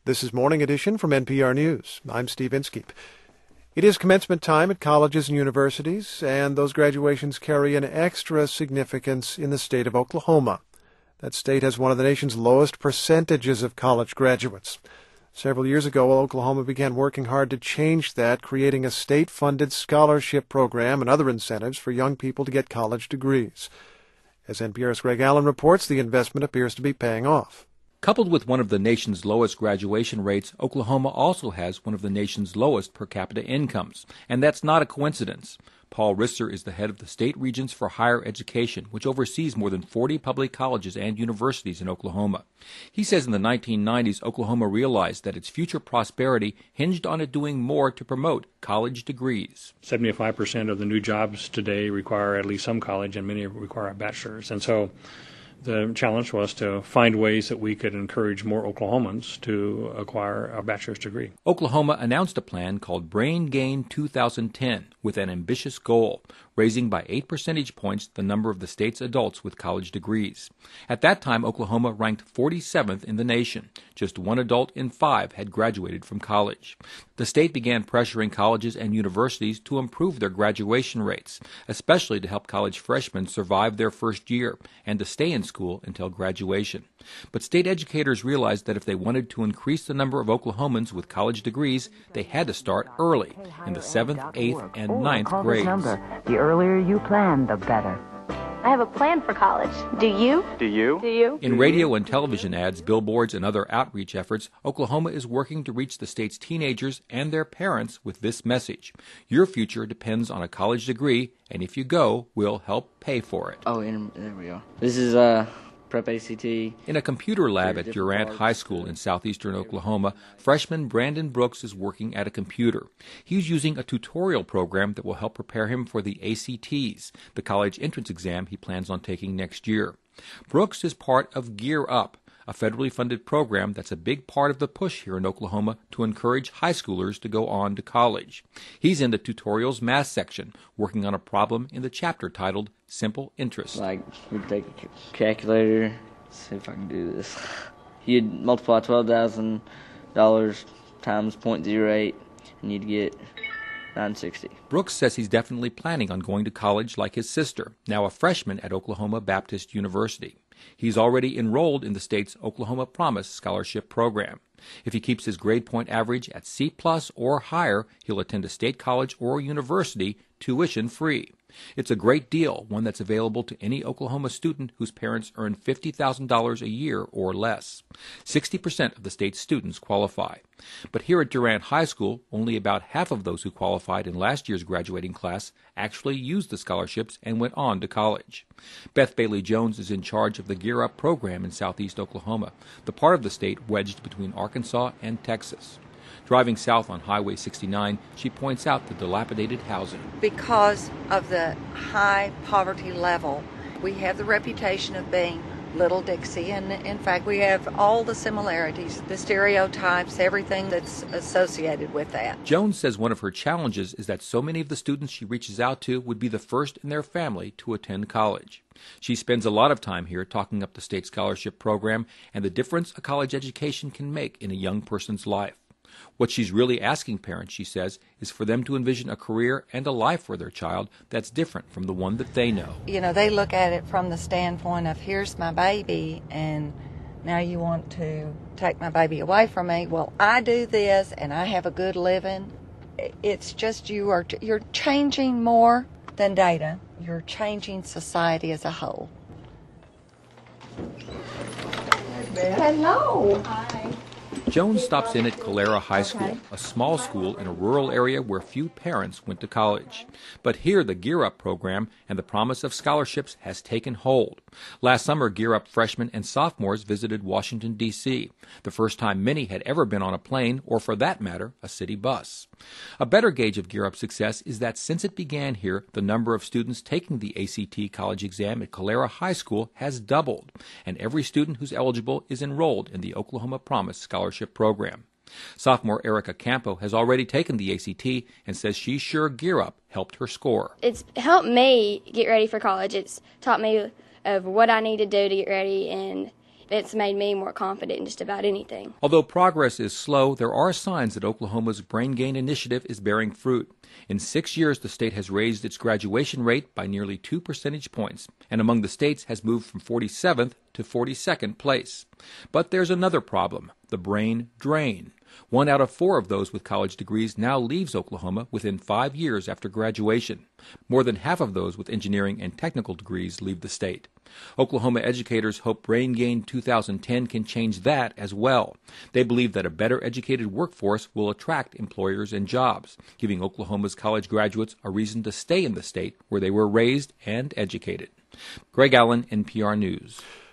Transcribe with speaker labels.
Speaker 1: This is Morning Edition from NPR News. I'm Steve Inskeep. It is commencement time at colleges and universities, and those graduations carry an extra significance in the state of Oklahoma. That state has one of the nation's lowest percentages of college graduates. Several years ago, Oklahoma began working hard to change that, creating a state-funded scholarship program and other incentives for young people to get college degrees. As NPR's Greg Allen reports, the investment appears to be paying off.
Speaker 2: Coupled with one of the nation's lowest graduation rates, Oklahoma also has one of the nation's lowest per capita incomes. And that's not a coincidence. Paul Risser is the head of the State Regents for Higher Education, which oversees more than 40 public colleges and universities in Oklahoma. He says in the 1990s, Oklahoma realized that its future prosperity hinged on it doing more to promote college degrees.
Speaker 3: 75% of the new jobs today require at least some college, and many require a bachelor's. And so the challenge was to find ways that we could encourage more Oklahomans to acquire a bachelor's degree.
Speaker 2: Oklahoma announced a plan called Brain Gain 2010 with an ambitious goal, raising by 8 percentage points the number of the state's adults with college degrees. At that time, Oklahoma ranked 47th in the nation. Just 1 adult in 5 had graduated from college. The state began pressuring colleges and universities to improve their graduation rates, especially to help college freshmen survive their first year and to stay in school until graduation. But state educators realized that if they wanted to increase the number of Oklahomans with college degrees, they had to start early, in the 7th, 8th, and 9th grades.
Speaker 4: The earlier you plan, the better.
Speaker 5: I have a plan for college. Do you?
Speaker 6: Do you?
Speaker 5: Do you?
Speaker 2: In radio and television ads, billboards, and other outreach efforts, Oklahoma is working to reach the state's teenagers and their parents with this message. Your future depends on a college degree, and if you go, we'll help pay for it.
Speaker 7: Oh, there we go. This is Prep ACT.
Speaker 2: In a computer lab at Durant High School in southeastern Oklahoma, freshman Brandon Brooks is working at a computer. He's using a tutorial program that will help prepare him for the ACTs, the college entrance exam he plans on taking next year. Brooks is part of Gear Up, a federally funded program that's a big part of the push here in Oklahoma to encourage high schoolers to go on to college. He's in the tutorials math section, working on a problem in the chapter titled Simple Interest.
Speaker 7: Like, we take a calculator, see if I can do this. You'd multiply $12,000 times 0.08, and you'd get $960.
Speaker 2: Brooks says he's definitely planning on going to college like his sister, now a freshman at Oklahoma Baptist University. He's already enrolled in the state's Oklahoma Promise Scholarship Program. If he keeps his grade point average at C+ or higher, he'll attend a state college or university tuition free. It's a great deal, one that's available to any Oklahoma student whose parents earn $50,000 a year or less. 60% of the state's students qualify. But here at Durant High School, only about half of those who qualified in last year's graduating class actually used the scholarships and went on to college. Beth Bailey Jones is in charge of the Gear Up program in southeast Oklahoma, the part of the state wedged between Arkansas and Texas. Driving south on Highway 69, she points out the dilapidated housing.
Speaker 8: Because of the high poverty level, we have the reputation of being Little Dixie, and in fact we have all the similarities, the stereotypes, everything that's associated with that.
Speaker 2: Jones says one of her challenges is that so many of the students she reaches out to would be the first in their family to attend college. She spends a lot of time here talking up the state scholarship program and the difference a college education can make in a young person's life. What she's really asking parents, she says, is for them to envision a career and a life for their child that's different from the one that they know.
Speaker 8: You know, they look at it from the standpoint of, here's my baby, and now you want to take my baby away from me. Well, I do this, and I have a good living. It's just you're changing more than data. You're changing society as a whole.
Speaker 5: Hello. Hi.
Speaker 2: Jones stops in at Calera High School, a small school in a rural area where few parents went to college. But here the Gear Up program and the promise of scholarships has taken hold. Last summer, Gear Up freshmen and sophomores visited Washington, D.C., the first time many had ever been on a plane or, for that matter, a city bus. A better gauge of Gear Up's success is that since it began here, the number of students taking the ACT college exam at Calera High School has doubled, and every student who's eligible is enrolled in the Oklahoma Promise Scholarship Program. Sophomore Erica Campo has already taken the ACT and says she's sure Gear Up helped her score.
Speaker 9: It's helped me get ready for college. It's taught me of what I need to do to get ready, and
Speaker 6: it's made me more confident in just about anything.
Speaker 2: Although progress is slow, there are signs that Oklahoma's Brain Gain initiative is bearing fruit. In 6 years, the state has raised its graduation rate by nearly 2 percentage points, and among the states has moved from 47th to 42nd place. But there's another problem, the brain drain. 1 out of 4 of those with college degrees now leaves Oklahoma within 5 years after graduation. More than half of those with engineering and technical degrees leave the state. Oklahoma educators hope Brain Gain 2010 can change that as well. They believe that a better educated workforce will attract employers and jobs, giving Oklahoma's college graduates a reason to stay in the state where they were raised and educated. Greg Allen, NPR News.